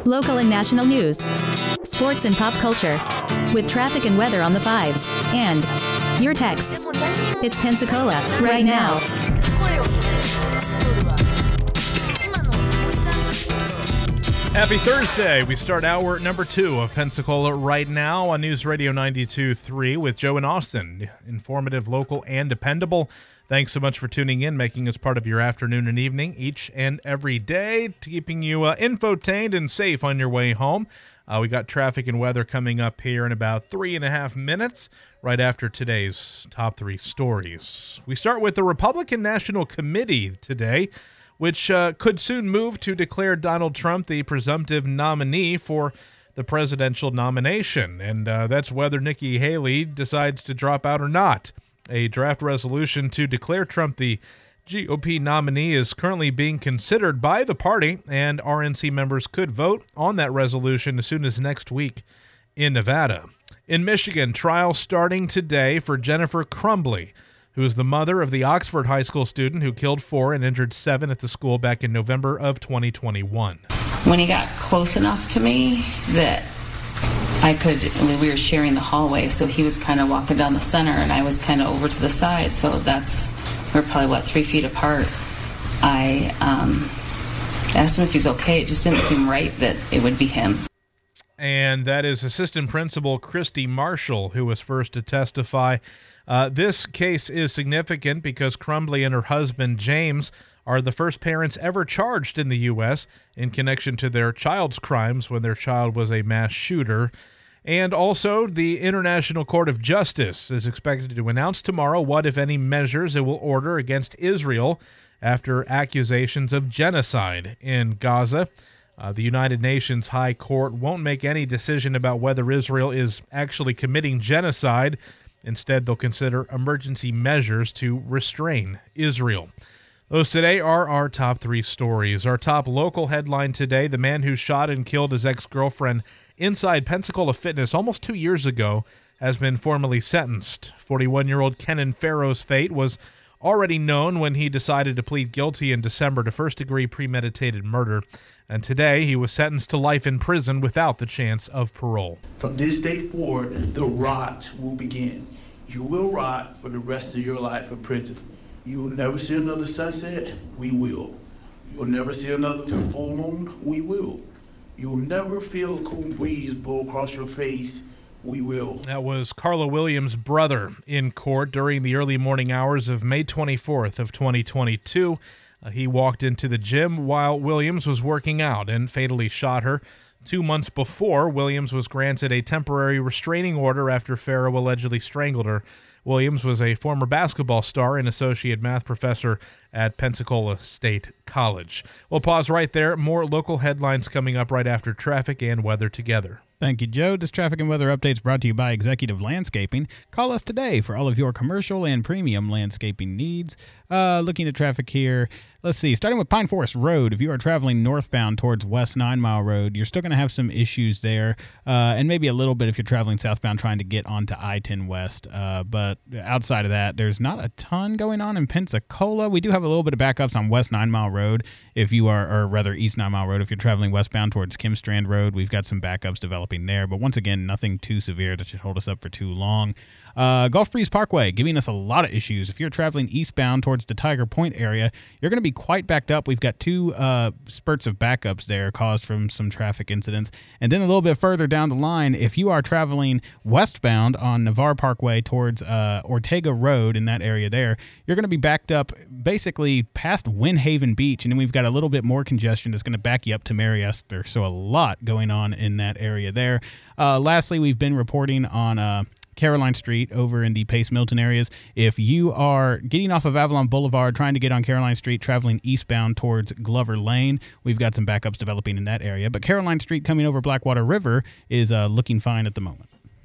local and national news, sports and pop culture, with traffic and weather on the fives, and your texts. It's Pensacola, right now. Happy Thursday. We start hour number 2 of Pensacola right now on News Radio 92.3 with Joe and Austin. Informative, local, and dependable. Thanks so much for tuning in, making us part of your afternoon and evening each and every day, keeping you infotained and safe on your way home. We got traffic and weather coming up here in about 3.5 minutes, right after today's top 3 stories. We start with the Republican National Committee today, which could soon move to declare Donald Trump the presumptive nominee for the presidential nomination, and that's whether Nikki Haley decides to drop out or not. A draft resolution to declare Trump the GOP nominee is currently being considered by the party, and RNC members could vote on that resolution as soon as next week in Nevada. In Michigan, trial starting today for Jennifer Crumbley, who is the mother of the Oxford High School student who killed 4 and injured 7 at the school back in November of 2021. When he got close enough to me that we were sharing the hallway, so he was kind of walking down the center and I was kind of over to the side, so we're probably 3 feet apart. I asked him if he's okay. It just didn't seem right that it would be him. And that is Assistant Principal Christy Marshall, who was first to testify. This case is significant because Crumbley and her husband, James, are the first parents ever charged in the U.S. in connection to their child's crimes when their child was a mass shooter. And also, the International Court of Justice is expected to announce tomorrow what, if any, measures it will order against Israel after accusations of genocide in Gaza. The United Nations High Court won't make any decision about whether Israel is actually committing genocide. Instead, they'll consider emergency measures to restrain Israel. Those today are our top 3 stories. Our top local headline today: the man who shot and killed his ex-girlfriend inside Pensacola Fitness almost 2 years ago has been formally sentenced. 41-year-old Kenan Farrow's fate was already known when he decided to plead guilty in December to first-degree premeditated murder. And today, he was sentenced to life in prison without the chance of parole. From this day forward, the rot will begin. You will rot for the rest of your life in prison. You will never see another sunset. We will. You'll never see another full moon. We will. You'll never feel a cool breeze blow across your face. We will. That was Carla Williams' brother in court during the early morning hours of May 24th of 2022. He walked into the gym while Williams was working out and fatally shot her. 2 months before, Williams was granted a temporary restraining order after Farrow allegedly strangled her. Williams was a former basketball star and associate math professor at Pensacola State College. We'll pause right there. More local headlines coming up right after traffic and weather together. Thank you, Joe. This traffic and weather update is brought to you by Executive Landscaping. Call us today for all of your commercial and premium landscaping needs. Looking at traffic here, let's see. Starting with Pine Forest Road, if you are traveling northbound towards West 9 Mile Road, you're still going to have some issues there, and maybe a little bit if you're traveling southbound trying to get onto I-10 West. But outside of that, there's not a ton going on in Pensacola. We do have a little bit of backups on West 9 Mile Road if you are, or rather East 9 Mile Road if you're traveling westbound towards Kim Strand Road. We've got some backups developing there, but once again, nothing too severe that should hold us up for too long. Gulf Breeze Parkway giving us a lot of issues. If you're traveling eastbound towards the Tiger Point area, you're going to be quite backed up. We've got 2 spurts of backups there caused from some traffic incidents. And then a little bit further down the line, if you are traveling westbound on Navarre Parkway towards Ortega Road in that area there, you're going to be backed up basically past Windhaven Beach, and then we've got a little bit more congestion that's going to back you up to Mary Esther. So a lot going on in that area there. Lastly, we've been reporting on Caroline Street over in the Pace Milton areas. If you are getting off of Avalon Boulevard, trying to get on Caroline Street, traveling eastbound towards Glover Lane, we've got some backups developing in that area. But Caroline Street coming over Blackwater River is looking fine at the moment.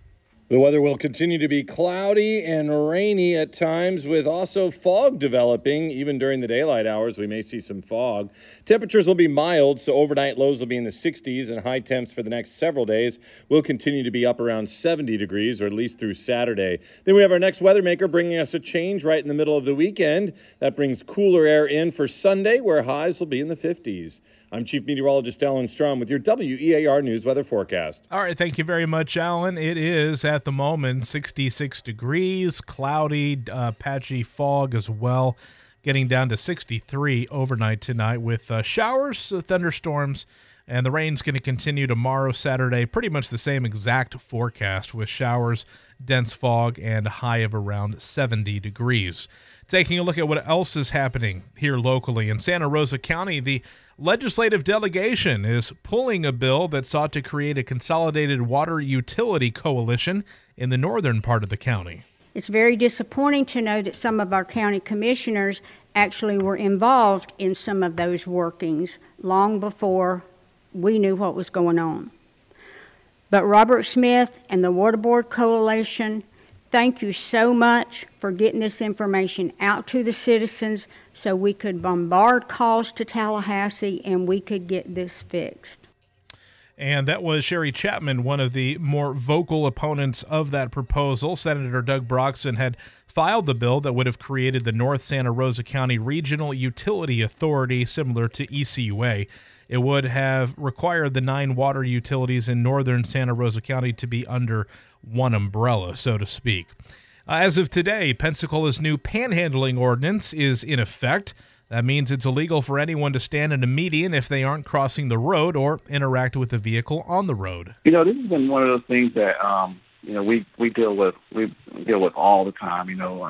The weather will continue to be cloudy and rainy at times, with also fog developing. Even during the daylight hours, we may see some fog. Temperatures will be mild, so overnight lows will be in the 60s, and high temps for the next several days will continue to be up around 70 degrees, or at least through Saturday. Then we have our next weather maker bringing us a change right in the middle of the weekend. That brings cooler air in for Sunday, where highs will be in the 50s. I'm Chief Meteorologist Alan Strom with your WEAR News weather forecast. All right, thank you very much, Alan. It is, at the moment, 66 degrees, cloudy, patchy fog as well, getting down to 63 overnight tonight with showers, thunderstorms, and the rain's going to continue tomorrow, Saturday. Pretty much the same exact forecast with showers, dense fog, and a high of around 70 degrees. Taking a look at what else is happening here locally in Santa Rosa County, the legislative delegation is pulling a bill that sought to create a consolidated water utility coalition in the northern part of the county. It's very disappointing to know that some of our county commissioners actually were involved in some of those workings long before we knew what was going on. But Robert Smith and the Water Board Coalition, thank you so much for getting this information out to the citizens so we could bombard calls to Tallahassee and we could get this fixed. And that was Sherry Chapman, one of the more vocal opponents of that proposal. Senator Doug Broxson had filed the bill that would have created the North Santa Rosa County Regional Utility Authority, similar to ECUA. It would have required the 9 water utilities in northern Santa Rosa County to be under one umbrella, so to speak. As of today, Pensacola's new panhandling ordinance is in effect. That means it's illegal for anyone to stand in a median if they aren't crossing the road or interact with a vehicle on the road. This has been one of those things that we deal with all the time.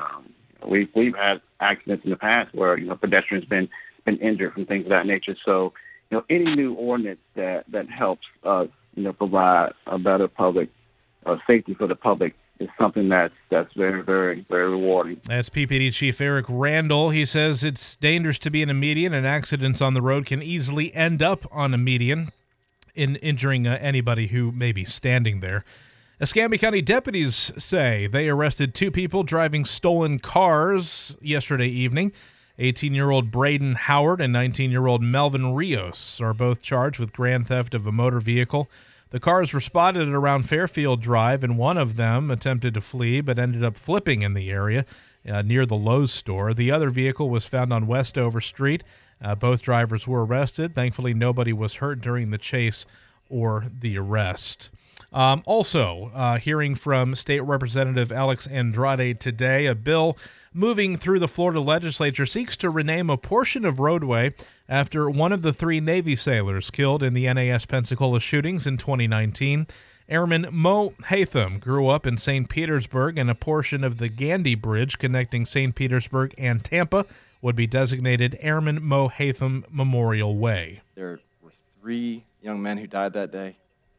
We've had accidents in the past where pedestrians been injured from things of that nature. So any new ordinance that helps us provide a better public safety for the public is something that's very, very, very rewarding. That's PPD Chief Eric Randall. He says it's dangerous to be in a median, and accidents on the road can easily end up on a median, in injuring anybody who may be standing there. Escambia County deputies say they arrested 2 people driving stolen cars yesterday evening. 18-year-old Braden Howard and 19-year-old Melvin Rios are both charged with grand theft of a motor vehicle. The cars were spotted around Fairfield Drive, and one of them attempted to flee but ended up flipping in the area near the Lowe's store. The other vehicle was found on Westover Street. Both drivers were arrested. Thankfully, nobody was hurt during the chase or the arrest. Also, hearing from State Representative Alex Andrade today, a bill moving through the Florida legislature seeks to rename a portion of roadway after one of the 3 Navy sailors killed in the NAS Pensacola shootings in 2019. Airman Mo Hatham grew up in St. Petersburg, and a portion of the Gandy Bridge connecting St. Petersburg and Tampa would be designated Airman Mo Hatham Memorial Way. There were 3 young men who died that day,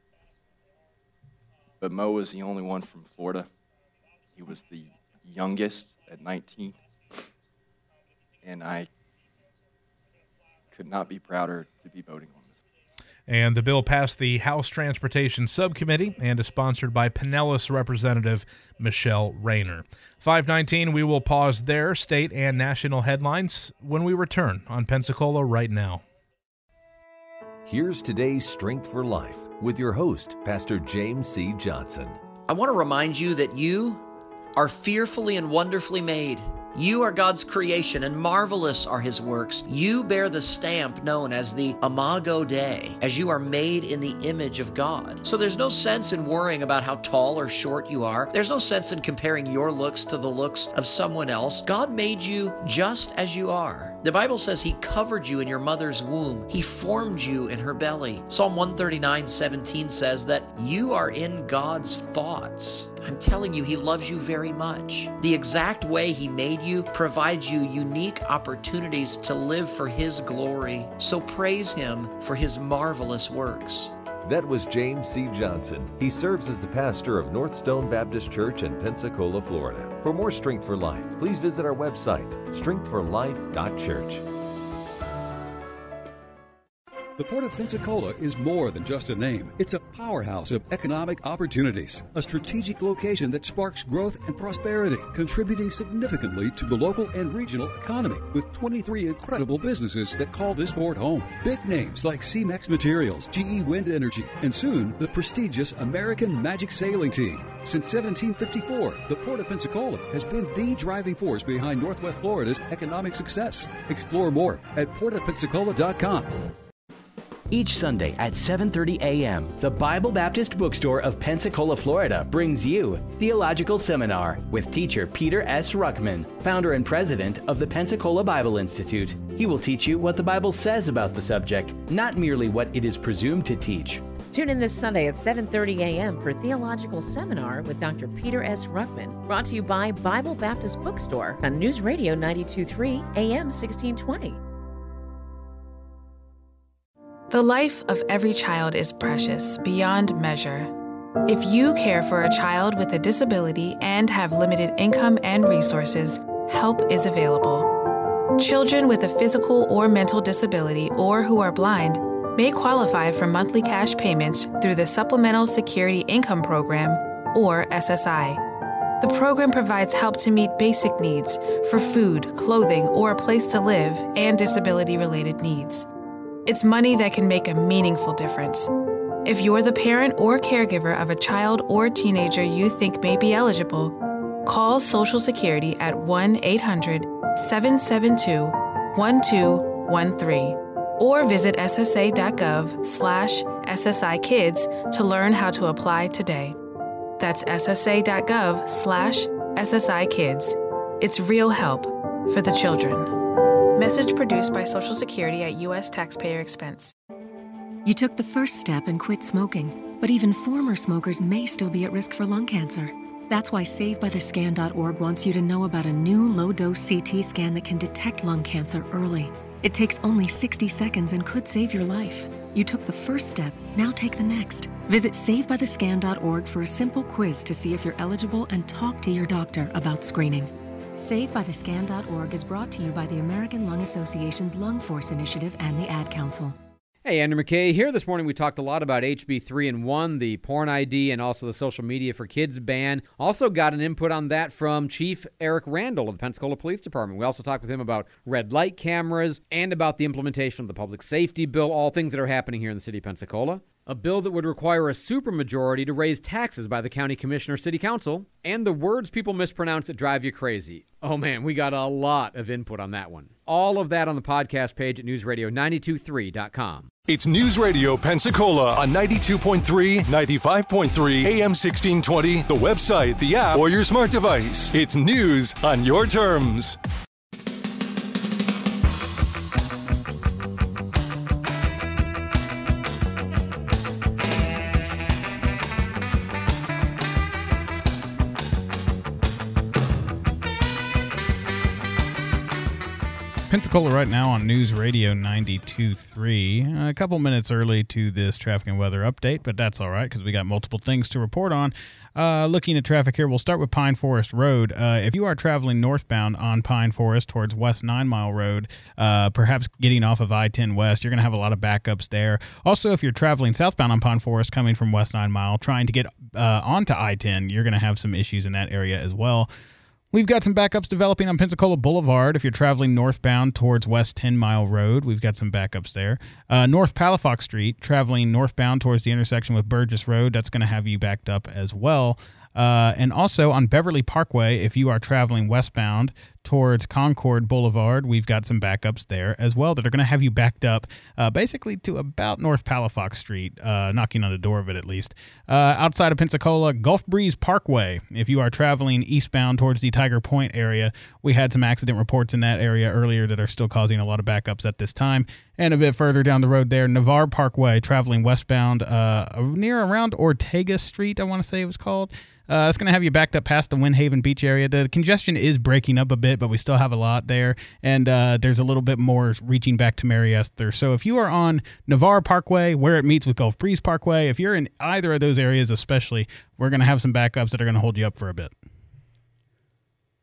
but Mo was the only one from Florida. He was the youngest at 19, and I could not be prouder to be voting on this. And the bill passed the House Transportation Subcommittee and is sponsored by Pinellas Representative Michelle Rayner. 5:19, we will pause there. State and national headlines when we return on Pensacola Right Now. Here's today's Strength for Life with your host, Pastor James C. Johnson. I want to remind you that you are fearfully and wonderfully made. You are God's creation, and marvelous are His works. You bear the stamp known as the Imago Dei, as you are made in the image of God. So there's no sense in worrying about how tall or short you are. There's no sense in comparing your looks to the looks of someone else. God made you just as you are. The Bible says He covered you in your mother's womb. He formed you in her belly. Psalm 139:17 says that you are in God's thoughts. I'm telling you, He loves you very much. The exact way He made you provides you unique opportunities to live for His glory. So praise Him for His marvelous works. That was James C. Johnson. He serves as the pastor of North Stone Baptist Church in Pensacola, Florida. For more Strength for Life, please visit our website, strengthforlife.church. The Port of Pensacola is more than just a name. It's a powerhouse of economic opportunities, a strategic location that sparks growth and prosperity, contributing significantly to the local and regional economy, with 23 incredible businesses that call this port home. Big names like C-Mex Materials, GE Wind Energy, and soon the prestigious American Magic Sailing Team. Since 1754, the Port of Pensacola has been the driving force behind Northwest Florida's economic success. Explore more at portofpensacola.com. Each Sunday at 7:30 a.m., the Bible Baptist Bookstore of Pensacola, Florida brings you Theological Seminar with teacher Peter S. Ruckman, founder and president of the Pensacola Bible Institute. He will teach you what the Bible says about the subject, not merely what it is presumed to teach. Tune in this Sunday at 7:30 a.m. for Theological Seminar with Dr. Peter S. Ruckman, brought to you by Bible Baptist Bookstore on News Radio 92.3 AM 1620. The life of every child is precious beyond measure. If you care for a child with a disability and have limited income and resources, help is available. Children with a physical or mental disability or who are blind may qualify for monthly cash payments through the Supplemental Security Income Program, or SSI. The program provides help to meet basic needs for food, clothing, or a place to live, and disability-related needs. It's money that can make a meaningful difference. If you're the parent or caregiver of a child or teenager you think may be eligible, call Social Security at 1-800-772-1213 or visit ssa.gov/SSI-Kids to learn how to apply today. That's ssa.gov/SSI-Kids. It's real help for the children. Message produced by Social Security at U.S. taxpayer expense. You took the first step and quit smoking, but even former smokers may still be at risk for lung cancer. That's why SaveByTheScan.org wants you to know about a new low-dose CT scan that can detect lung cancer early. It takes only 60 seconds and could save your life. You took the first step, now take the next. Visit SaveByTheScan.org for a simple quiz to see if you're eligible and talk to your doctor about screening. SaveByTheScan.org is brought to you by the American Lung Association's Lung Force Initiative and the Ad Council. Hey, Andrew McKay here. This morning we talked a lot about HB 3-in-1, the porn ID, and also the social media for kids ban. Also got an input on that from Chief Eric Randall of the Pensacola Police Department. We also talked with him about red light cameras and about the implementation of the public safety bill, all things that are happening here in the city of Pensacola. A bill that would require a supermajority to raise taxes by the county commissioner city council, and the words people mispronounce that drive you crazy. Oh man, we got a lot of input on that one. All of that on the podcast page at newsradio923.com. It's News Radio Pensacola on 92.3, 95.3, AM 1620, the website, the app, or your smart device. It's news on your terms. Pensacola right now on News Radio 92.3. A couple minutes early to this traffic and weather update, but that's all right because we got multiple things to report on. Looking at traffic here, we'll start with Pine Forest Road. If you are traveling northbound on Pine Forest towards West 9 Mile Road, perhaps getting off of I-10 West, you're going to have a lot of backups there. Also, if you're traveling southbound on Pine Forest coming from West 9 Mile, trying to get onto I-10, you're going to have some issues in that area as well. We've got some backups developing on Pensacola Boulevard. If you're traveling northbound towards West 10 Mile Road, we've got some backups there. North Palafox Street, traveling northbound towards the intersection with Burgess Road, that's going to have you backed up as well. And also on Beverly Parkway, if you are traveling westbound towards Concord Boulevard, we've got some backups there as well that are going to have you backed up basically to about North Palafox Street, knocking on the door of it at least. Outside of Pensacola, Gulf Breeze Parkway, if you are traveling eastbound towards the Tiger Point area, we had some accident reports in that area earlier that are still causing a lot of backups at this time. And a bit further down the road there, Navarre Parkway, traveling westbound near around Ortega Street, I want to say it was called. It's going to have you backed up past the Windhaven Beach area. The congestion is breaking up a bit, but we still have a lot there. And there's a little bit more reaching back to Mary Esther. So if you are on Navarre Parkway, where it meets with Gulf Breeze Parkway, if you're in either of those areas especially, we're going to have some backups that are going to hold you up for a bit.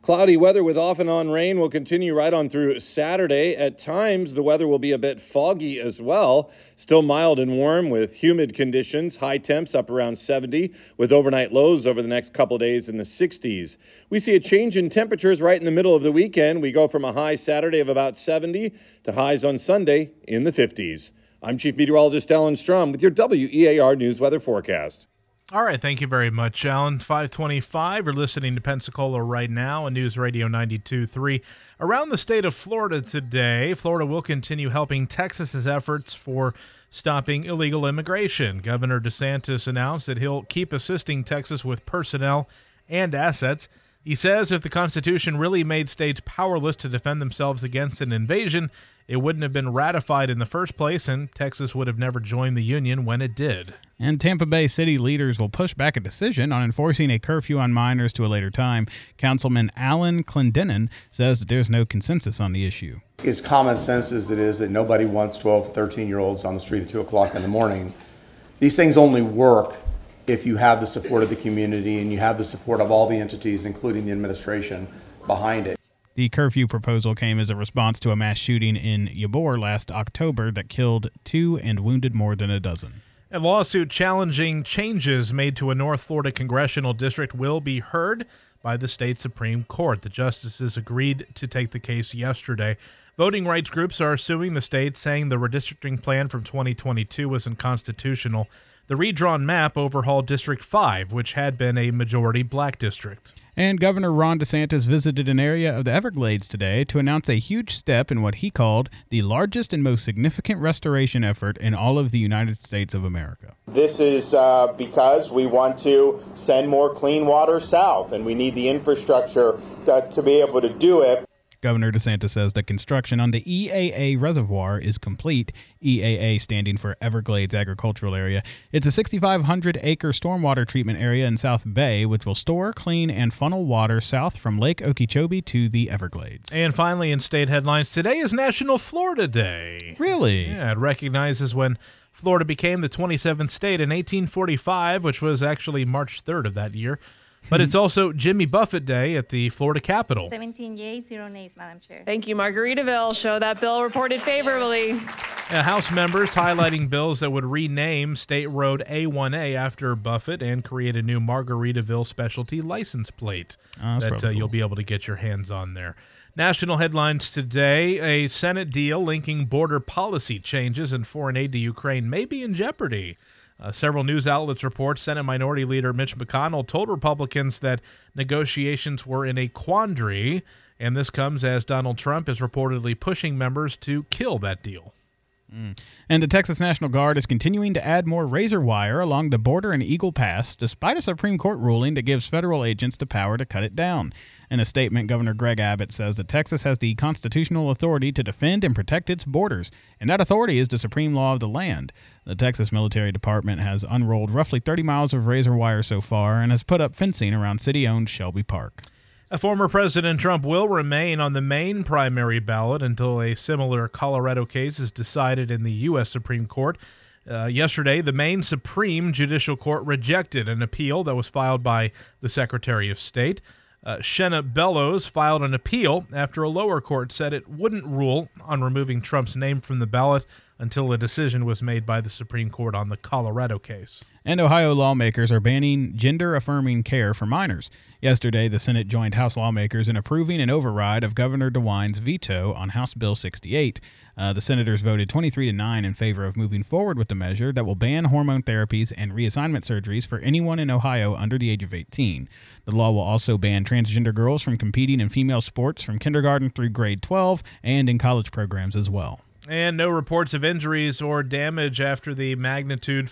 Cloudy weather with off and on rain will continue right on through Saturday. At times, the weather will be a bit foggy as well. Still mild and warm with humid conditions. High temps up around 70 with overnight lows over the next couple days in the 60s. We see a change in temperatures right in the middle of the weekend. We go from a high Saturday of about 70 to highs on Sunday in the 50s. I'm Chief Meteorologist Alan Strum with your WEAR News Weather Forecast. All right, thank you very much, Alan. 525, you're listening to Pensacola right now on News Radio 92.3. Around the state of Florida today, Florida will continue helping Texas's efforts for stopping illegal immigration. Governor DeSantis announced that he'll keep assisting Texas with personnel and assets. He says if the Constitution really made states powerless to defend themselves against an invasion, it wouldn't have been ratified in the first place, and Texas would have never joined the Union when it did. And Tampa Bay city leaders will push back a decision on enforcing a curfew on minors to a later time. Councilman Alan Clendenin says that there's no consensus on the issue. As common sense as it is that nobody wants 12, 13-year-olds on the street at 2 o'clock in the morning, these things only work if you have the support of the community and you have the support of all the entities, including the administration, behind it. The curfew proposal came as a response to a mass shooting in Ybor last October that killed 2 and wounded more than a dozen. A lawsuit challenging changes made to a North Florida congressional district will be heard by the state Supreme Court. The justices agreed to take the case yesterday. Voting rights groups are suing the state, saying the redistricting plan from 2022 was unconstitutional. The redrawn map overhauled District 5, which had been a majority black district. And Governor Ron DeSantis visited an area of the Everglades today to announce a huge step in what he called the largest and most significant restoration effort in all of the United States of America. This is because we want to send more clean water south, and we need the infrastructure to be able to do it. Governor DeSantis says the construction on the EAA reservoir is complete, EAA standing for Everglades Agricultural Area. It's a 6,500-acre stormwater treatment area in South Bay, which will store, clean, and funnel water south from Lake Okeechobee to the Everglades. And finally, in state headlines, today is National Florida Day. Really? Yeah, it recognizes when Florida became the 27th state in 1845, which was actually March 3rd of that year. But it's also Jimmy Buffett Day at the Florida Capitol. 17 yeas, 0 nays, Madam Chair. Thank you, Margaritaville. Show that bill reported favorably. House members highlighting bills that would rename State Road A1A after Buffett and create a new Margaritaville specialty license plate that cool. You'll be able to get your hands on there. National headlines today, a Senate deal linking border policy changes and foreign aid to Ukraine may be in jeopardy. Several news outlets report Senate Minority Leader Mitch McConnell told Republicans that negotiations were in a quandary, and this comes as Donald Trump is reportedly pushing members to kill that deal. And the Texas National Guard is continuing to add more razor wire along the border in Eagle Pass, despite a Supreme Court ruling that gives federal agents the power to cut it down. In a statement, Governor Greg Abbott says that Texas has the constitutional authority to defend and protect its borders, and that authority is the supreme law of the land. The Texas Military Department has unrolled roughly 30 miles of razor wire so far and has put up fencing around city-owned Shelby Park. Former President Trump will remain on the Maine primary ballot until a similar Colorado case is decided in the U.S. Supreme Court. Yesterday, the Maine Supreme Judicial Court rejected an appeal that was filed by the Secretary of State. Shenna Bellows filed an appeal after a lower court said it wouldn't rule on removing Trump's name from the ballot until a decision was made by the Supreme Court on the Colorado case. And Ohio lawmakers are banning gender-affirming care for minors. Yesterday, the Senate joined House lawmakers in approving an override of Governor DeWine's veto on House Bill 68. The senators voted 23-9 in favor of moving forward with the measure that will ban hormone therapies and reassignment surgeries for anyone in Ohio under the age of 18. The law will also ban transgender girls from competing in female sports from kindergarten through grade 12 and in college programs as well. And no reports of injuries or damage after the magnitude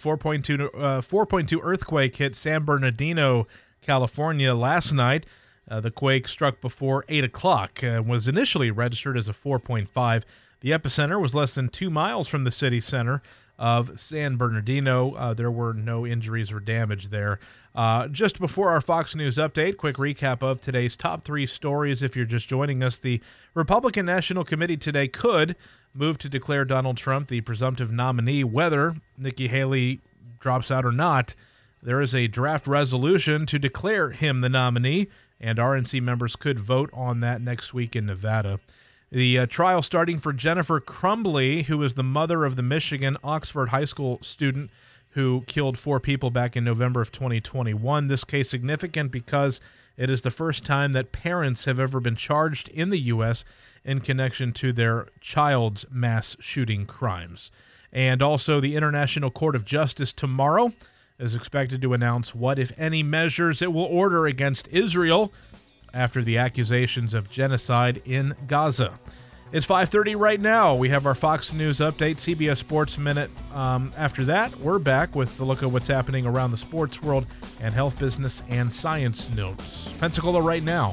4.2 earthquake hit San Bernardino, California last night. The quake struck before 8 o'clock and was initially registered as a 4.5. The epicenter was less than 2 miles from the city center of San Bernardino. There were no injuries or damage there. Just before our Fox News update, quick recap of today's top 3 stories. If you're just joining us, the Republican National Committee today could move to declare Donald Trump the presumptive nominee, whether Nikki Haley drops out or not. There is a draft resolution to declare him the nominee, and RNC members could vote on that next week in Nevada. The trial starting for Jennifer Crumbley, who is the mother of the Michigan Oxford High School student who killed 4 people back in November of 2021. This case significant because it is the first time that parents have ever been charged in the U.S. in connection to their child's mass shooting crimes. And also, the International Court of Justice tomorrow is expected to announce what, if any, measures it will order against Israel after the accusations of genocide in Gaza. It's 5:30 right now. We have our Fox News update, CBS Sports Minute. After that, we're back with the look at what's happening around the sports world and health, business, and science notes. Pensacola right now.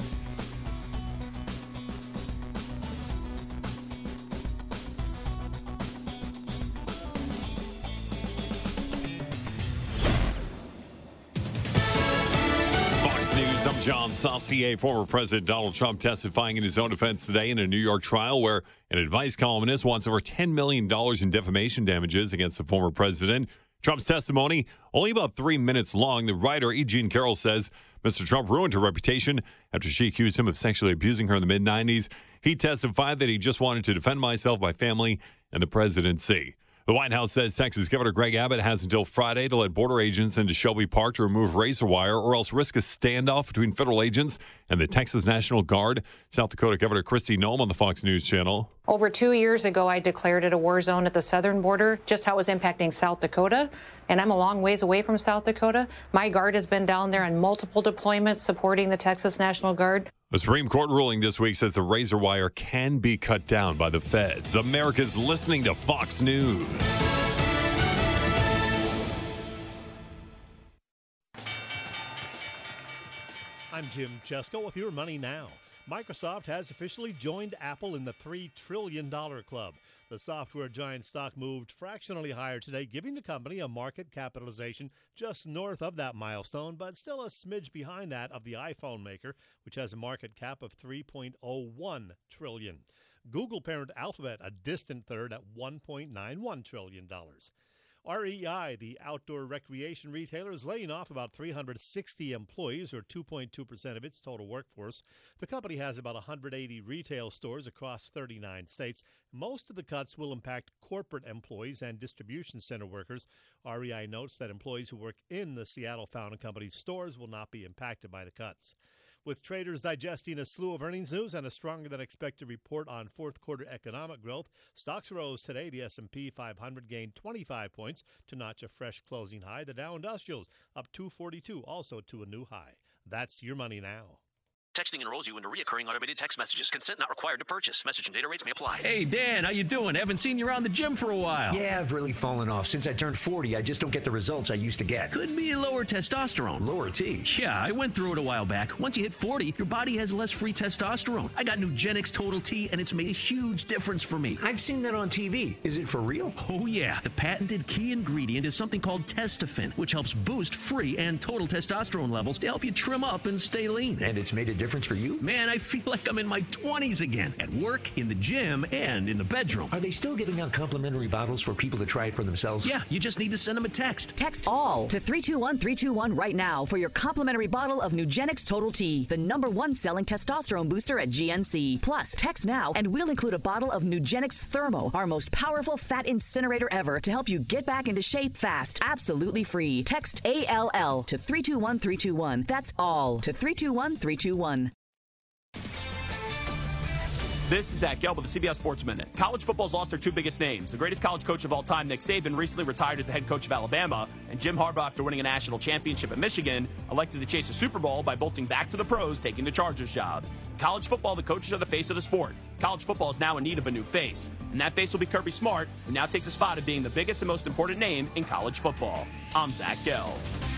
I'm John Saucier. Former President Donald Trump testifying in his own defense today in a New York trial where an advice columnist wants over $10 million in defamation damages against the former president. Trump's testimony, only about 3 minutes long. The writer, E. Jean Carroll, says Mr. Trump ruined her reputation after she accused him of sexually abusing her in the mid-'90s. He testified that he just wanted to defend myself, my family, and the presidency. The White House says Texas Governor Greg Abbott has until Friday to let border agents into Shelby Park to remove razor wire or else risk a standoff between federal agents and the Texas National Guard. South Dakota Governor Kristi Noem on the Fox News Channel. Over 2 years ago, I declared it a war zone at the southern border, just how it was impacting South Dakota. And I'm a long ways away from South Dakota. My Guard has been down there on multiple deployments supporting the Texas National Guard. A Supreme Court ruling this week says the razor wire can be cut down by the feds. America's listening to Fox News. I'm Jim Chesko with your Money Now. Microsoft has officially joined Apple in the $3 trillion club. The software giant stock moved fractionally higher today, giving the company a market capitalization just north of that milestone, but still a smidge behind that of the iPhone maker, which has a market cap of $3.01 trillion. Google parent Alphabet, a distant third at $1.91 trillion. REI, the outdoor recreation retailer, is laying off about 360 employees, or 2.2% of its total workforce. The company has about 180 retail stores across 39 states. Most of the cuts will impact corporate employees and distribution center workers. REI notes that employees who work in the Seattle Fountain Company's stores will not be impacted by the cuts. With traders digesting a slew of earnings news and a stronger-than-expected report on fourth-quarter economic growth, stocks rose today. The S&P 500 gained 25 points to notch a fresh closing high. The Dow Industrials up 242, also to a new high. That's your Money Now. Texting enrolls you into recurring automated text messages. Consent not required to purchase. Message and data rates may apply. Hey, Dan, how you doing? Haven't seen you around the gym for a while. Yeah, I've really fallen off. Since I turned 40, I just don't get the results I used to get. Could be lower testosterone. Lower T? Yeah, I went through it a while back. Once you hit 40, your body has less free testosterone. I got Nugenix Total T, and it's made a huge difference for me. I've seen that on TV. Is it for real? Oh, yeah. The patented key ingredient is something called Testofen, which helps boost free and total testosterone levels to help you trim up and stay lean. And it's made a difference for you? Man, I feel like I'm in my 20s again, at work, in the gym, and in the bedroom. Are they still giving out complimentary bottles for people to try it for themselves? Yeah, you just need to send them a text. Text ALL to 321-321 right now for your complimentary bottle of Nugenix Total T, the #1 selling testosterone booster at GNC. Plus, text now and we'll include a bottle of Nugenix Thermo, our most powerful fat incinerator ever, to help you get back into shape fast. Absolutely free. Text ALL to 321-321. That's ALL to 321-321. This is Zach Gelb with the CBS Sports Minute. College football's lost their two biggest names. The greatest college coach of all time, Nick Saban, recently retired as the head coach of Alabama, and Jim Harbaugh, after winning a national championship at Michigan, elected to chase a Super Bowl by bolting back to the pros, taking the Chargers job. College football, the coaches are the face of the sport. College football is now in need of a new face, and that face will be Kirby Smart, who now takes a spot of being the biggest and most important name in college football. I'm Zach Gelb.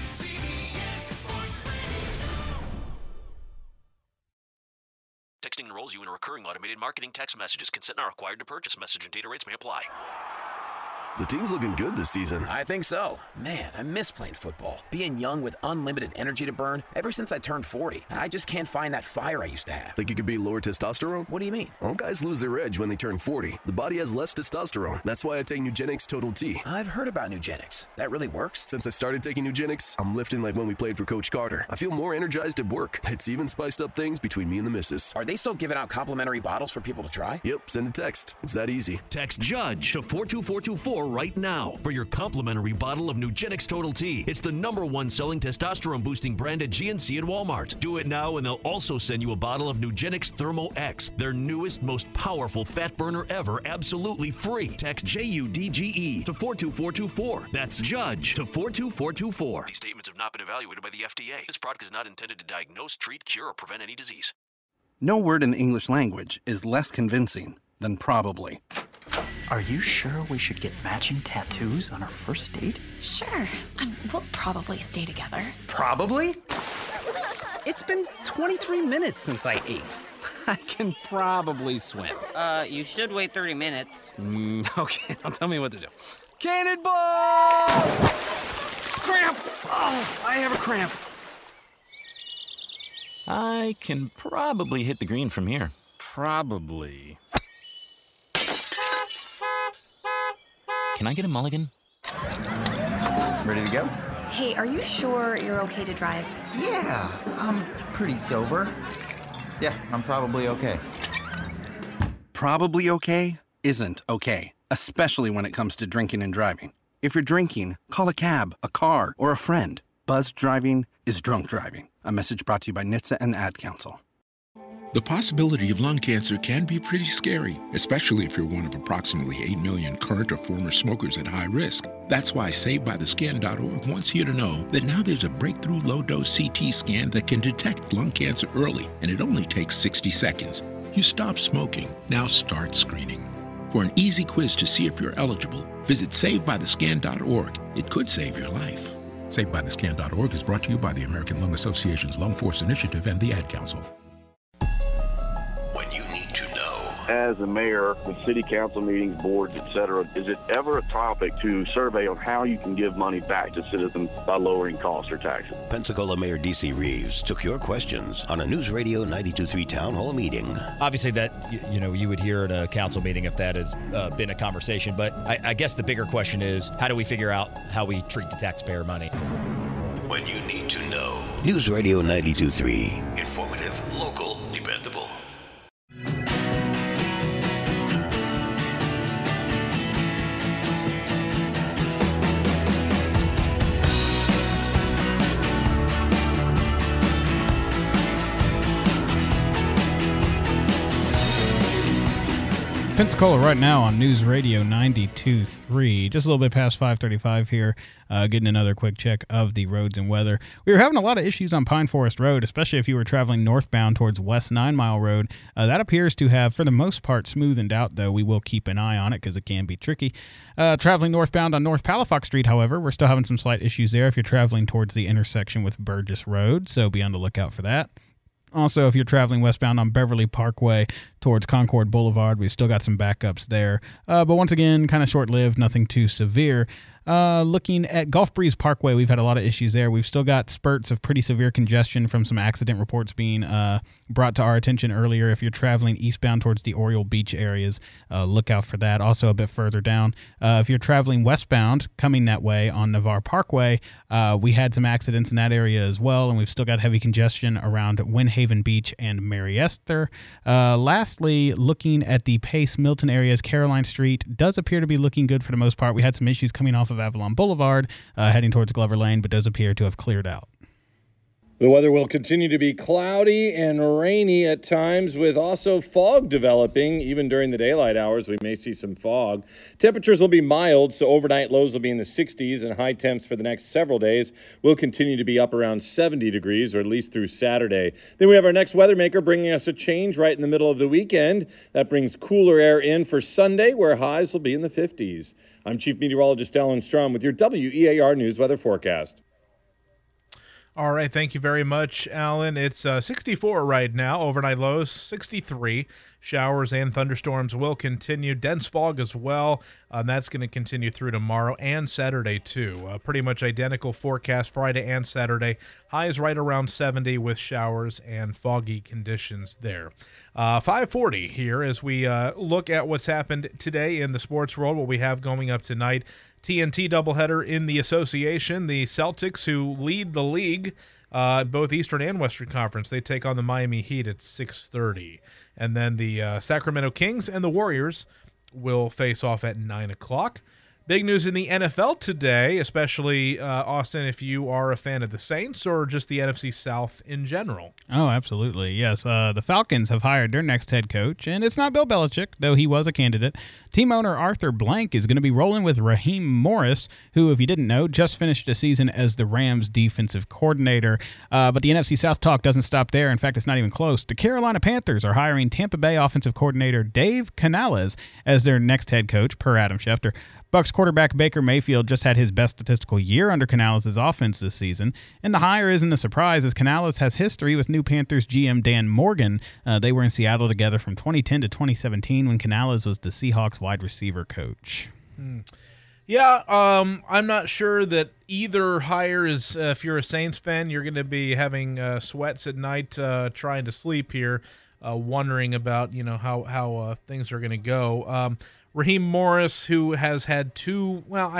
Texting enrolls you in recurring automated marketing text messages. Consent not required to purchase. Message and data rates may apply. The team's looking good this season. I think so. Man, I miss playing football. Being young with unlimited energy to burn. Ever since I turned 40, I just can't find that fire I used to have. Think it could be lower testosterone? What do you mean? All guys lose their edge when they turn 40. The body has less testosterone. That's why I take Nugenix Total T. I've heard about Nugenix. That really works? Since I started taking Nugenix, I'm lifting like when we played for Coach Carter. I feel more energized at work. It's even spiced up things between me and the missus. Are they still giving out complimentary bottles for people to try? Yep, send a text. It's that easy. Text JUDGE to 42424 right now for your complimentary bottle of Nugenix Total T. It's the #1 selling testosterone-boosting brand at GNC and Walmart. Do it now, and they'll also send you a bottle of Nugenix Thermo X, their newest, most powerful fat burner ever, absolutely free. Text JUDGE to 42424. That's JUDGE to 42424. These statements have not been evaluated by the FDA. This product is not intended to diagnose, treat, cure, or prevent any disease. No word in the English language is less convincing than probably. Are you sure we should get matching tattoos on our first date? Sure. We'll probably stay together. Probably? It's been 23 minutes since I ate. I can probably swim. You should wait 30 minutes. Okay, now tell me what to do. Cannonball! Cramp! Oh, I have a cramp. I can probably hit the green from here. Probably. Can I get a mulligan? Ready to go? Hey, are you sure you're okay to drive? Yeah, I'm pretty sober. Yeah, I'm probably okay. Probably okay isn't okay, especially when it comes to drinking and driving. If you're drinking, call a cab, a car, or a friend. Buzzed driving is drunk driving. A message brought to you by NHTSA and the Ad Council. The possibility of lung cancer can be pretty scary, especially if you're one of approximately 8 million current or former smokers at high risk. That's why SaveByTheScan.org wants you to know that now there's a breakthrough low-dose CT scan that can detect lung cancer early, and it only takes 60 seconds. You stop smoking, now start screening. For an easy quiz to see if you're eligible, visit SaveByTheScan.org. It could save your life. SaveByTheScan.org is brought to you by the American Lung Association's Lung Force Initiative and the Ad Council. As a mayor, with city council meetings, boards, etc., is it ever a topic to survey on how you can give money back to citizens by lowering costs or taxes? Pensacola Mayor D.C. Reeves took your questions on a News Radio 92.3 Town Hall meeting. Obviously that, you would hear at a council meeting if that has been a conversation, but I guess the bigger question is, how do we figure out how we treat the taxpayer money? When you need to know. News Radio 92.3. Informative, local, dependable. Pensacola right now on News Radio 92.3. Just a little bit past 5:35 here, getting another quick check of the roads and weather. We were having a lot of issues on Pine Forest Road, especially if you were traveling northbound towards West 9 Mile Road. That appears to have, for the most part, smoothened out, though we will keep an eye on it because it can be tricky. Traveling northbound on North Palafox Street, however, we're still having some slight issues there if you're traveling towards the intersection with Burgess Road, so be on the lookout for that. Also, if you're traveling westbound on Beverly Parkway towards Concord Boulevard, we've still got some backups there. But once again, kind of short-lived, nothing too severe. Looking at Gulf Breeze Parkway, we've had a lot of issues there. We've still got spurts of pretty severe congestion from some accident reports being brought to our attention earlier. If you're traveling eastbound towards the Oriole Beach areas, look out for that. Also a bit further down, if you're traveling westbound coming that way on Navarre Parkway, we had some accidents in that area as well, and we've still got heavy congestion around Windhaven Beach and Mary Esther. Lastly, looking at the Pace Milton areas, Caroline Street does appear to be looking good for the most part. We had some issues coming off of Avalon Boulevard, heading towards Glover Lane, but does appear to have cleared out. The weather will continue to be cloudy and rainy at times, with also fog developing. Even during the daylight hours, we may see some fog. Temperatures will be mild, so overnight lows will be in the 60s, and high temps for the next several days will continue to be up around 70 degrees, or at least through Saturday. Then we have our next weather maker bringing us a change right in the middle of the weekend. That brings cooler air in for Sunday, where highs will be in the 50s. I'm Chief Meteorologist Alan Strom with your WEAR News Weather Forecast. All right, thank you very much, Alan. It's 64 right now, overnight lows 63. Showers and thunderstorms will continue. Dense fog as well. That's going to continue through tomorrow and Saturday, too. Pretty much identical forecast Friday and Saturday. Highs right around 70 with showers and foggy conditions there. 5:40 here as we look at what's happened today in the sports world, what we have going up tonight. TNT doubleheader in the association. The Celtics, who lead the league, both Eastern and Western Conference, they take on the Miami Heat at 6:30. And then the Sacramento Kings and the Warriors will face off at 9 o'clock. Big news in the NFL today, especially, Austin, if you are a fan of the Saints or just the NFC South in general. Oh, absolutely. Yes. The Falcons have hired their next head coach, and it's not Bill Belichick, though he was a candidate. Team owner Arthur Blank is going to be rolling with Raheem Morris, who, if you didn't know, just finished a season as the Rams defensive coordinator. But the NFC South talk doesn't stop there. In fact, it's not even close. The Carolina Panthers are hiring Tampa Bay offensive coordinator Dave Canales as their next head coach, per Adam Schefter. Bucs quarterback Baker Mayfield just had his best statistical year under Canales' offense this season, and the hire isn't a surprise as Canales has history with new Panthers GM Dan Morgan. They were in Seattle together from 2010 to 2017 when Canales was the Seahawks wide receiver coach. Yeah, I'm not sure that either hire is, if you're a Saints fan, you're going to be having sweats at night trying to sleep here, wondering about, how things are going to go. Raheem Morris, who has had two,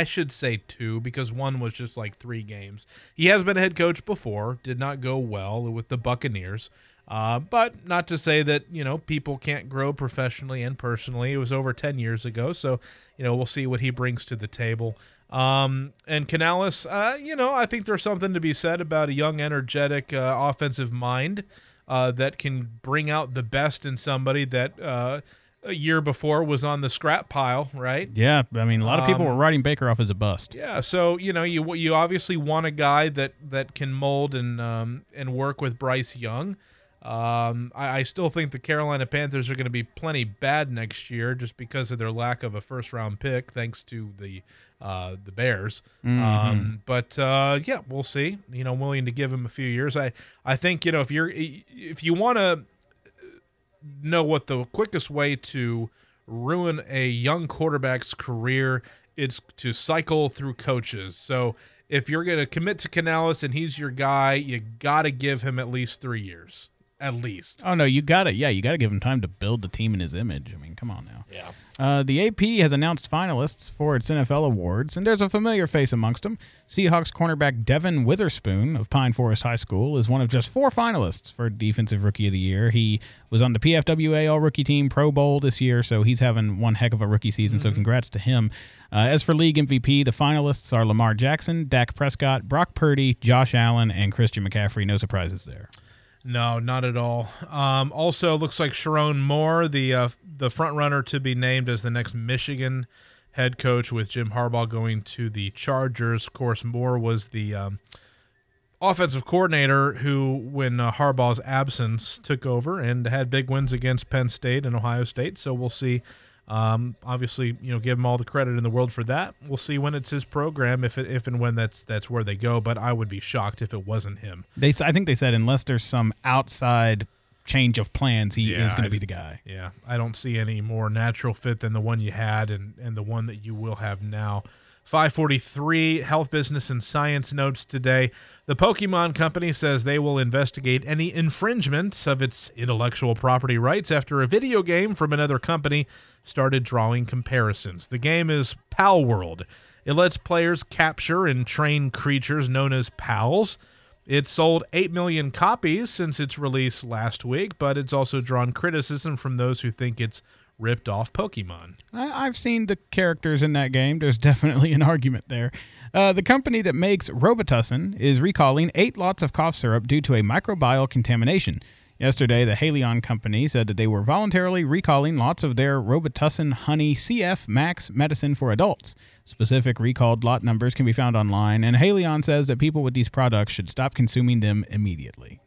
because one was just like 3 games. He has been a head coach before, did not go well with the Buccaneers. But not to say that, people can't grow professionally and personally. It was over 10 years ago, so, we'll see what he brings to the table. And Canales, I think there's something to be said about a young, energetic offensive mind that can bring out the best in somebody that a year before was on the scrap pile, right? Yeah, I mean, a lot of people were writing Baker off as a bust. Yeah, so you obviously want a guy that can mold and work with Bryce Young. I still think the Carolina Panthers are going to be plenty bad next year just because of their lack of a first-round pick, thanks to the Bears. But we'll see. I'm willing to give him a few years. I think if you want to know what the quickest way to ruin a young quarterback's career, it's to cycle through coaches. So if you're going to commit to Canales and he's your guy, you got to give him at least 3 years. At least. Oh, no, you got to give him time to build the team in his image. I mean, come on now. Yeah. The AP has announced finalists for its NFL awards, and there's a familiar face amongst them. Seahawks cornerback Devin Witherspoon of Pine Forest High School is one of just 4 finalists for Defensive Rookie of the Year. He was on the PFWA All-Rookie Team Pro Bowl this year, so he's having one heck of a rookie season, so congrats to him. As for league MVP, the finalists are Lamar Jackson, Dak Prescott, Brock Purdy, Josh Allen, and Christian McCaffrey. No surprises there. No, not at all. Also, looks like Sharon Moore, the front runner to be named as the next Michigan head coach, with Jim Harbaugh going to the Chargers. Of course, Moore was the offensive coordinator who, when Harbaugh's absence, took over and had big wins against Penn State and Ohio State. So we'll see. Obviously, give him all the credit in the world for that. We'll see when it's his program, if and when that's where they go. But I would be shocked if it wasn't him. I think they said unless there's some outside change of plans, he is going to be the guy. Yeah, I don't see any more natural fit than the one you had and the one that you will have now. 543 Health, Business, and Science notes today. The Pokemon Company says they will investigate any infringements of its intellectual property rights after a video game from another company started drawing comparisons. The game is Pal World. It lets players capture and train creatures known as pals. It sold 8 million copies since its release last week, but it's also drawn criticism from those who think it's ripped off Pokemon. I've seen the characters in that game. There's definitely an argument there. The company that makes Robitussin is recalling 8 lots of cough syrup due to a microbial contamination. Yesterday, the Haleon company said that they were voluntarily recalling lots of their Robitussin Honey CF Max medicine for adults. Specific recalled lot numbers can be found online, and Haleon says that people with these products should stop consuming them immediately.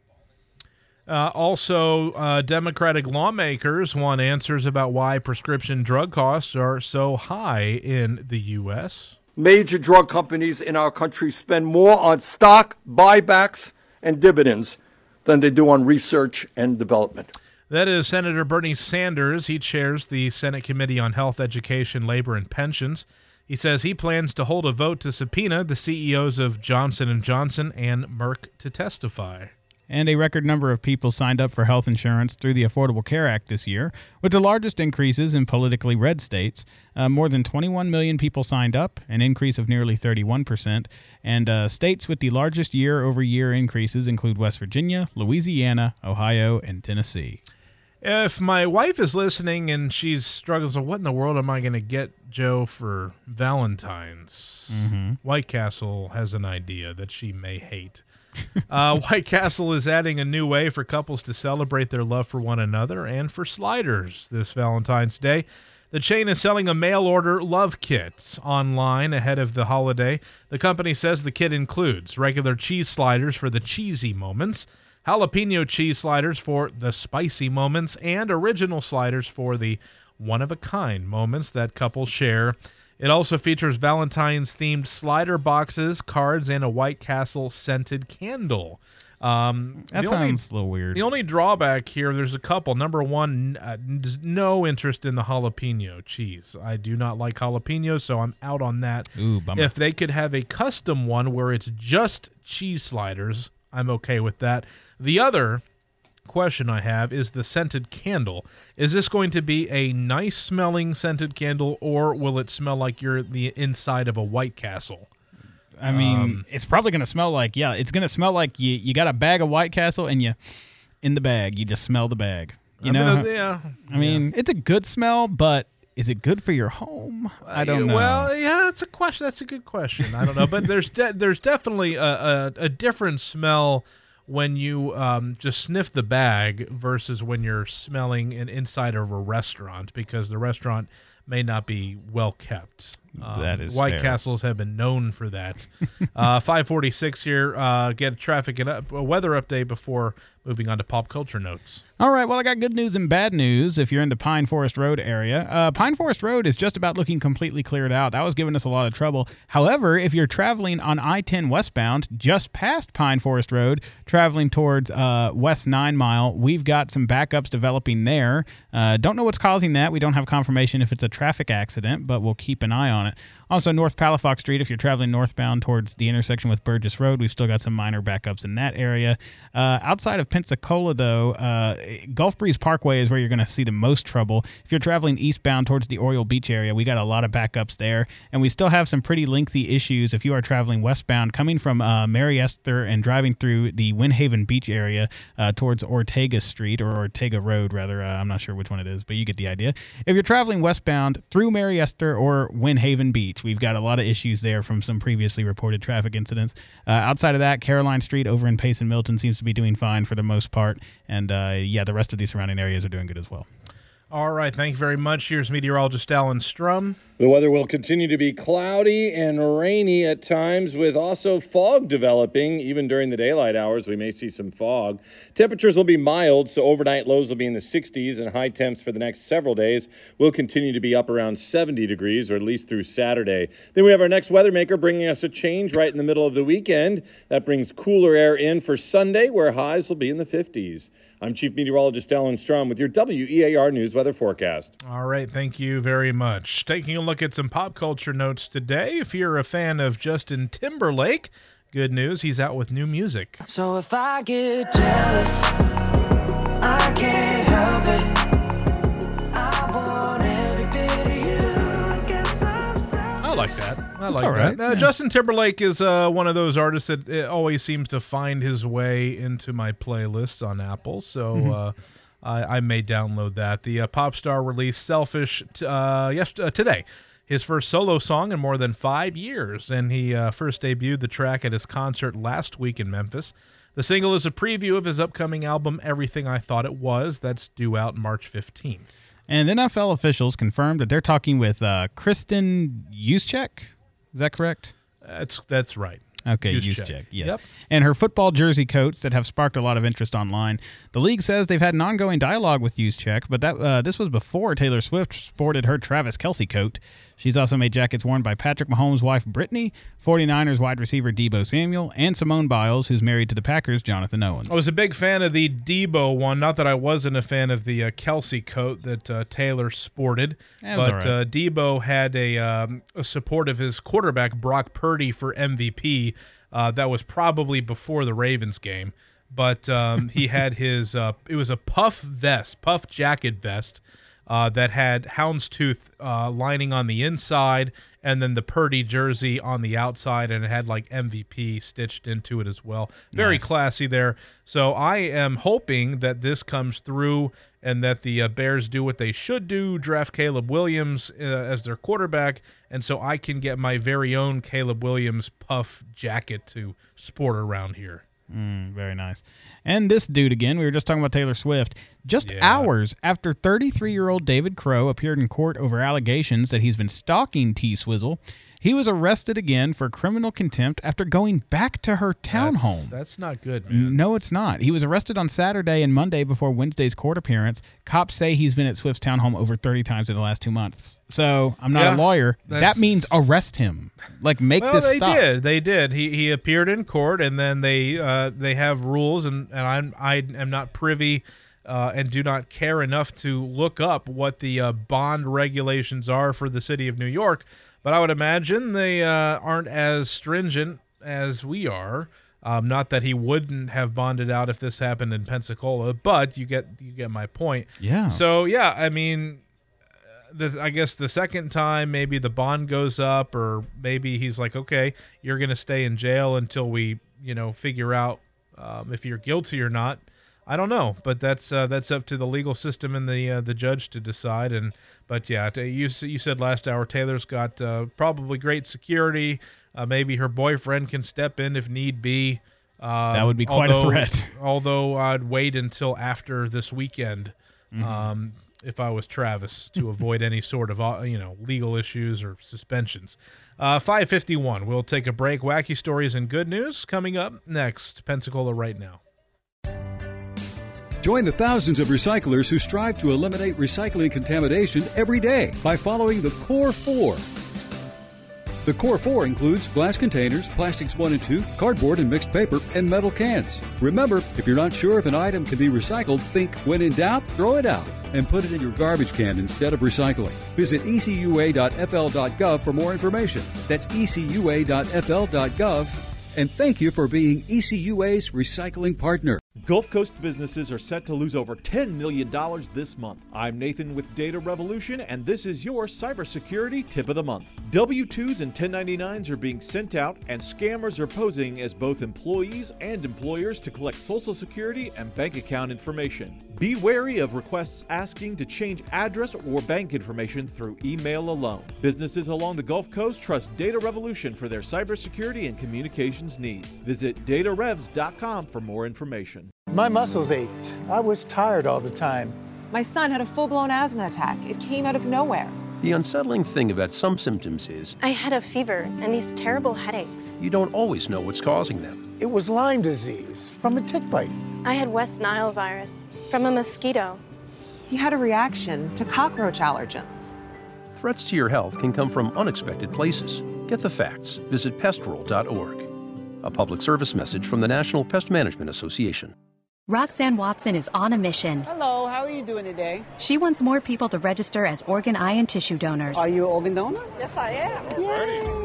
Also, Democratic lawmakers want answers about why prescription drug costs are so high in the U.S. Major drug companies in our country spend more on stock, buybacks, and dividends than they do on research and development. That is Senator Bernie Sanders. He chairs the Senate Committee on Health, Education, Labor, and Pensions. He says he plans to hold a vote to subpoena the CEOs of Johnson & Johnson and Merck to testify. And a record number of people signed up for health insurance through the Affordable Care Act this year, with the largest increases in politically red states. More than 21 million people signed up, an increase of nearly 31%. And states with the largest year-over-year increases include West Virginia, Louisiana, Ohio, and Tennessee. If my wife is listening and she struggles, what in the world am I going to get Joe for Valentine's? White Castle has an idea that she may hate. White Castle is adding a new way for couples to celebrate their love for one another and for sliders this Valentine's Day. The chain is selling a mail-order love kit online ahead of the holiday. The company says the kit includes regular cheese sliders for the cheesy moments, jalapeno cheese sliders for the spicy moments, and original sliders for the one-of-a-kind moments that couples share. It also features Valentine's-themed slider boxes, cards, and a White Castle scented candle. That sounds a little weird. The only drawback here, there's a couple. Number one, no interest in the jalapeno cheese. I do not like jalapenos, so I'm out on that. Ooh, bummer. If they could have a custom one where it's just cheese sliders, I'm okay with that. The other question I have is the scented candle. Is this going to be a nice smelling scented candle, or will it smell like you're the inside of a White Castle? I mean, it's probably going to smell like, it's going to smell like you got a bag of White Castle and in the bag, you just smell the bag. You know? I mean, it's a good smell, but is it good for your home? I don't know. Well, yeah, it's a question. That's a good question. I don't know, but there's definitely a different smell when you just sniff the bag versus when you're smelling inside of a restaurant, because the restaurant may not be well kept. That is White fair. Castles have been known for that. 5:46 here. Get a traffic and a weather update before moving on to pop culture notes. All right, well, I got good news and bad news if you're into Pine Forest Road area. Pine Forest Road is just about looking completely cleared out. That was giving us a lot of trouble. However, if you're traveling on I-10 westbound, just past Pine Forest Road, traveling towards West 9 Mile, we've got some backups developing there. Don't know what's causing that. We don't have confirmation if it's a traffic accident, but we'll keep an eye on it. Also, North Palafox Street, if you're traveling northbound towards the intersection with Burgess Road, we've still got some minor backups in that area. Outside of Pensacola, though, Gulf Breeze Parkway is where you're going to see the most trouble. If you're traveling eastbound towards the Oriole Beach area, we got a lot of backups there. And we still have some pretty lengthy issues if you are traveling westbound, coming from Mary Esther and driving through the Windhaven Beach area towards Ortega Street, or Ortega Road, rather. I'm not sure which one it is, but you get the idea. If you're traveling westbound through Mary Esther or Windhaven Beach, we've got a lot of issues there from some previously reported traffic incidents. Outside of that, Caroline Street over in Pace and Milton seems to be doing fine for the most part. And, the rest of the surrounding areas are doing good as well. All right, thank you very much. Here's meteorologist Alan Strum. The weather will continue to be cloudy and rainy at times, with also fog developing. Even during the daylight hours, we may see some fog. Temperatures will be mild, so overnight lows will be in the 60s, and high temps for the next several days will continue to be up around 70 degrees, or at least through Saturday. Then we have our next weather maker bringing us a change right in the middle of the weekend. That brings cooler air in for Sunday, where highs will be in the 50s. I'm Chief Meteorologist Alan Strum with your WEAR News Weather Forecast. All right, thank you very much. Taking a look at some pop culture notes today. If you're a fan of Justin Timberlake, good news, he's out with new music. So if I get jealous, I can't help it. I want every bit of you. I guess I'm selfish. I like that. I like all right. that. Justin Timberlake is one of those artists that always seems to find his way into my playlists on Apple, so I may download that. The pop star released Selfish today, his first solo song in more than 5 years, and he first debuted the track at his concert last week in Memphis. The single is a preview of his upcoming album, Everything I Thought It Was, that's due out March 15th. And NFL officials confirmed that they're talking with Kristen Juszczyk. Is that correct? That's right. Okay, Juszczyk, yes. Yep. And her football jersey coats that have sparked a lot of interest online. The league says they've had an ongoing dialogue with Juszczyk, but this was before Taylor Swift sported her Travis Kelce coat. She's also made jackets worn by Patrick Mahomes' wife, Brittany, 49ers wide receiver Deebo Samuel, and Simone Biles, who's married to the Packers' Jonathan Owens. I was a big fan of the Deebo one. Not that I wasn't a fan of the Kelsey coat that Taylor sported. But right. Deebo had a support of his quarterback, Brock Purdy, for MVP. That was probably before the Ravens game. But he had his it was a puff jacket vest that had houndstooth lining on the inside and then the Purdy jersey on the outside, and it had like MVP stitched into it as well. Very nice. Classy there. So I am hoping that this comes through and that the Bears do what they should do, draft Caleb Williams as their quarterback, and so I can get my very own Caleb Williams puff jacket to sport around here. Very nice. And this dude again, we were just talking about Taylor Swift. Just hours after 33-year-old David Crow appeared in court over allegations that he's been stalking T-Swizzle, he was arrested again for criminal contempt after going back to her townhome. That's not good, man. No, it's not. He was arrested on Saturday and Monday before Wednesday's court appearance. Cops say he's been at Swift's townhome over 30 times in the last 2 months. So I'm not a lawyer. That means arrest him. Like, make this stop. They did. He appeared in court, and then they have rules, and I am not privy and do not care enough to look up what the bond regulations are for the city of New York. But I would imagine they aren't as stringent as we are. Not that he wouldn't have bonded out if this happened in Pensacola, but you get my point. Yeah. So yeah, I mean, I guess the second time maybe the bond goes up, or maybe he's like, okay, you're going to stay in jail until we figure out if you're guilty or not. I don't know, but that's up to the legal system and the judge to decide. But yeah, you said last hour Taylor's got probably great security. Maybe her boyfriend can step in if need be. That would be quite a threat. Although I'd wait until after this weekend, if I was Travis, to avoid any sort of legal issues or suspensions. 5:51. We'll take a break. Wacky stories and good news coming up next. Pensacola right now. Join the thousands of recyclers who strive to eliminate recycling contamination every day by following the Core 4. The Core 4 includes glass containers, plastics 1 and 2, cardboard and mixed paper, and metal cans. Remember, if you're not sure if an item can be recycled, think, when in doubt, throw it out and put it in your garbage can instead of recycling. Visit ecua.fl.gov for more information. That's ecua.fl.gov. And thank you for being ECUA's recycling partner. Gulf Coast businesses are set to lose over $10 million this month. I'm Nathan with Data Revolution, and this is your cybersecurity tip of the month. W-2s and 1099s are being sent out, and scammers are posing as both employees and employers to collect Social Security and bank account information. Be wary of requests asking to change address or bank information through email alone. Businesses along the Gulf Coast trust Data Revolution for their cybersecurity and communications needs. Visit datarevs.com for more information. My muscles ached. I was tired all the time. My son had a full-blown asthma attack. It came out of nowhere. The unsettling thing about some symptoms is I had a fever and these terrible headaches. You don't always know what's causing them. It was Lyme disease from a tick bite. I had West Nile virus from a mosquito. He had a reaction to cockroach allergens. Threats to your health can come from unexpected places. Get the facts. Visit pestworld.org. A public service message from the National Pest Management Association. Roxanne Watson is on a mission. Hello, how are you doing today? She wants more people to register as organ, eye, and tissue donors. Are you an organ donor? Yes, I am. Yay.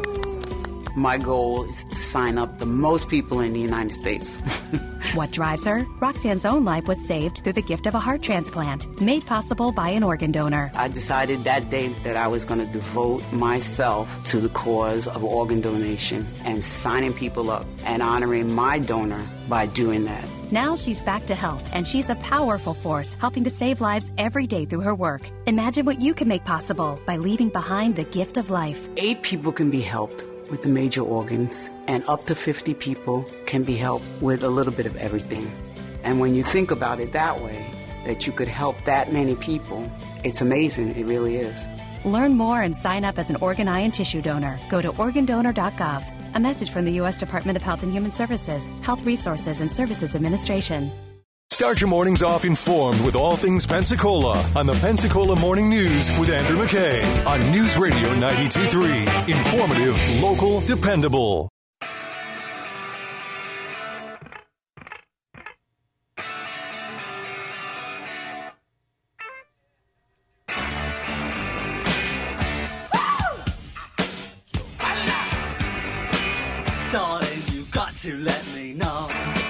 My goal is to sign up the most people in the United States. What drives her? Roxanne's own life was saved through the gift of a heart transplant, made possible by an organ donor. I decided that day that I was going to devote myself to the cause of organ donation and signing people up and honoring my donor by doing that. Now she's back to health, and she's a powerful force helping to save lives every day through her work. Imagine what you can make possible by leaving behind the gift of life. 8 people can be helped with the major organs, and up to 50 people can be helped with a little bit of everything. And when you think about it that way, that you could help that many people, it's amazing. It really is. Learn more and sign up as an organ, eye, and tissue donor. Go to organdonor.gov. A message from the U.S. Department of Health and Human Services, Health Resources and Services Administration. Start your mornings off informed with all things Pensacola on the Pensacola Morning News with Andrew McKay on News Radio 92.3. Informative, local, dependable. Darling, you got to let me know.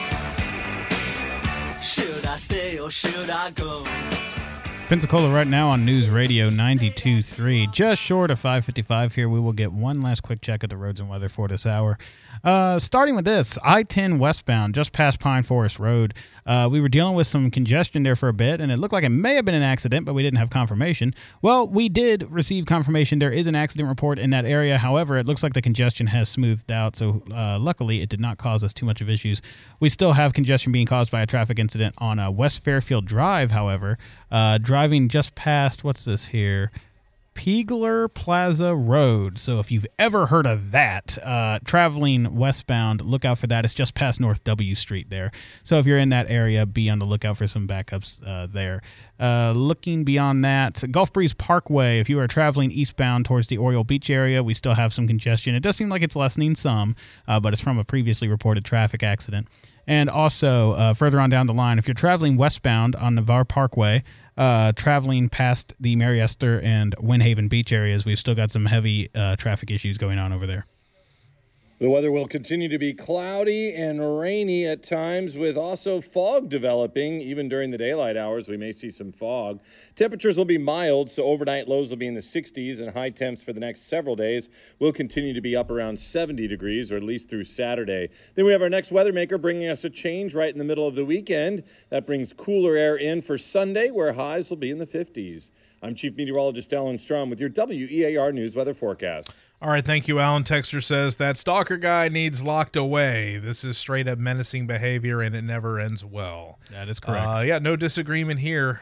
Should I stay or should I go? Pensacola right now on News Radio 92.3. Just short of 5:55 here. We will get one last quick check at the roads and weather for this hour. Starting with this, I-10 westbound, just past Pine Forest Road. We were dealing with some congestion there for a bit, and it looked like it may have been an accident, but we didn't have confirmation. Well, we did receive confirmation there is an accident report in that area. However, it looks like the congestion has smoothed out, so luckily it did not cause us too much of issues. We still have congestion being caused by a traffic incident on West Fairfield Drive, however. Driving just past, what's this here? Peagler Plaza Road. So if you've ever heard of that, traveling westbound, look out for that. It's just past North W Street there. So if you're in that area, be on the lookout for some backups there. Looking beyond that, Gulf Breeze Parkway, if you are traveling eastbound towards the Oriole Beach area, we still have some congestion. It does seem like it's lessening some, but it's from a previously reported traffic accident. And also, further on down the line, if you're traveling westbound on Navarre Parkway, traveling past the Mary Esther and Windhaven Beach areas, we've still got some heavy traffic issues going on over there. The weather will continue to be cloudy and rainy at times, with also fog developing. Even during the daylight hours, we may see some fog. Temperatures will be mild, so overnight lows will be in the 60s, and high temps for the next several days will continue to be up around 70 degrees, or at least through Saturday. Then we have our next weather maker bringing us a change right in the middle of the weekend. That brings cooler air in for Sunday, where highs will be in the 50s. I'm Chief Meteorologist Alan Strom with your WEAR News Weather Forecast. All right, thank you, Alan. Texter says, that stalker guy needs locked away. This is straight up menacing behavior, and it never ends well. That is correct. Yeah, no disagreement here.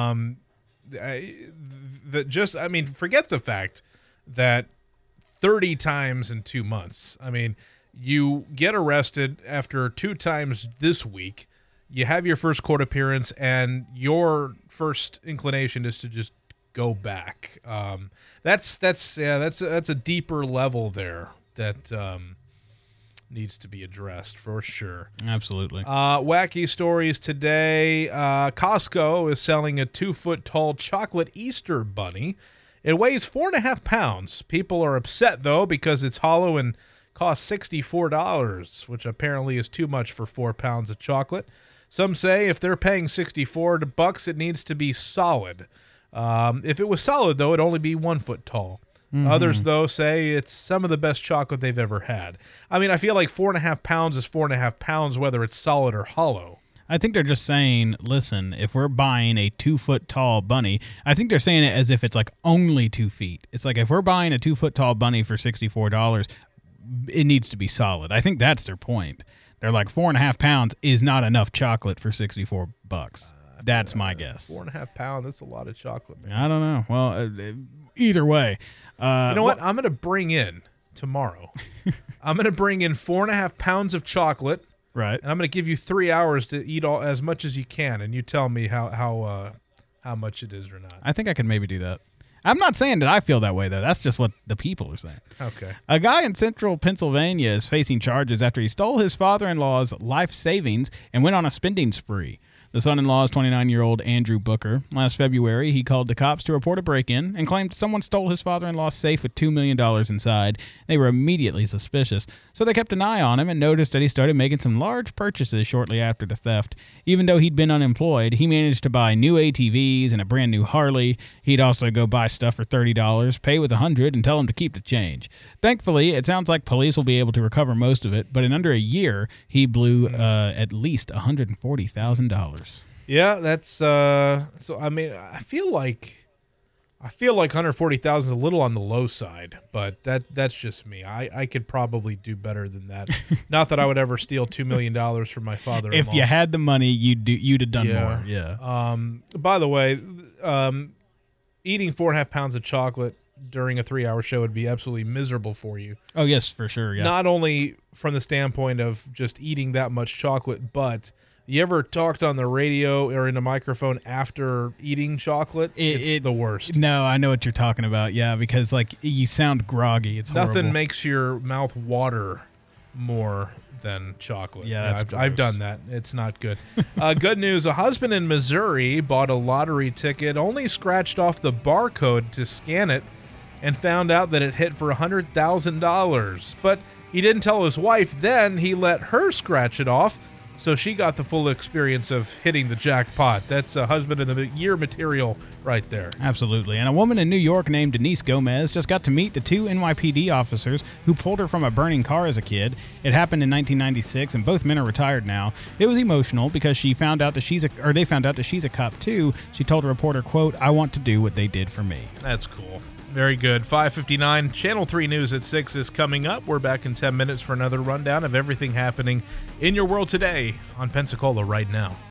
Forget the fact that 30 times in 2 months. I mean, you get arrested after 2 times this week. You have your first court appearance, and your first inclination is to just go back. That's a deeper level there that needs to be addressed for sure. Absolutely. Wacky stories today. Costco is selling a 2-foot tall chocolate Easter bunny. It weighs 4.5 pounds. People are upset though because it's hollow and costs $64, which apparently is too much for 4 pounds of chocolate. Some say if they're paying $64, it needs to be solid. If it was solid, though, it'd only be 1 foot tall. Mm-hmm. Others, though, say it's some of the best chocolate they've ever had. I mean, I feel like 4.5 pounds is 4.5 pounds, whether it's solid or hollow. I think they're just saying, listen, if we're buying a 2-foot tall bunny, I think they're saying it as if it's like only 2 feet. It's like if we're buying a 2-foot tall bunny for $64, it needs to be solid. I think that's their point. They're like 4.5 pounds is not enough chocolate for $64. That's my guess. 4.5 pounds, that's a lot of chocolate, man. I don't know. Well, either way. You know what? I'm going to bring in tomorrow. I'm going to bring in 4.5 pounds of chocolate. Right. And I'm going to give you 3 hours to eat as much as you can, and you tell me how much it is or not. I think I could maybe do that. I'm not saying that I feel that way, though. That's just what the people are saying. Okay. A guy in central Pennsylvania is facing charges after he stole his father-in-law's life savings and went on a spending spree. The son-in-law is 29-year-old Andrew Booker. Last February, he called the cops to report a break-in and claimed someone stole his father-in-law's safe with $2 million inside. They were immediately suspicious, so they kept an eye on him and noticed that he started making some large purchases shortly after the theft. Even though he'd been unemployed, he managed to buy new ATVs and a brand new Harley. He'd also go buy stuff for $30, pay with $100, and tell him to keep the change. Thankfully, it sounds like police will be able to recover most of it, but in under a year, he blew at least $140,000. Yeah, that's so. I mean, I feel like 140,000 is a little on the low side, but that's just me. I could probably do better than that. Not that I would ever steal $2 million from my father-in-law. If you had the money, you'd have done more. Yeah. By the way, eating 4.5 pounds of chocolate during a 3-hour show would be absolutely miserable for you. Oh yes, for sure. Yeah. Not only from the standpoint of just eating that much chocolate, but You ever talked on the radio or in a microphone after eating chocolate? It's the worst. No, I know what you're talking about. Yeah, because like you sound groggy. It's horrible. Nothing makes your mouth water more than chocolate. Yeah, I've done that. It's not good. Good news. A husband in Missouri bought a lottery ticket, only scratched off the barcode to scan it, and found out that it hit for $100,000. But he didn't tell his wife. Then he let her scratch it off, so she got the full experience of hitting the jackpot. That's a husband of the year material right there. Absolutely. And a woman in New York named Denise Gomez just got to meet the 2 NYPD officers who pulled her from a burning car as a kid. It happened in 1996, and both men are retired now. It was emotional because they found out that she's a cop too. She told a reporter, quote, "I want to do what they did for me." That's cool. Very good. 5:59. Channel 3 News at 6 is coming up. We're back in 10 minutes for another rundown of everything happening in your world today on Pensacola right now.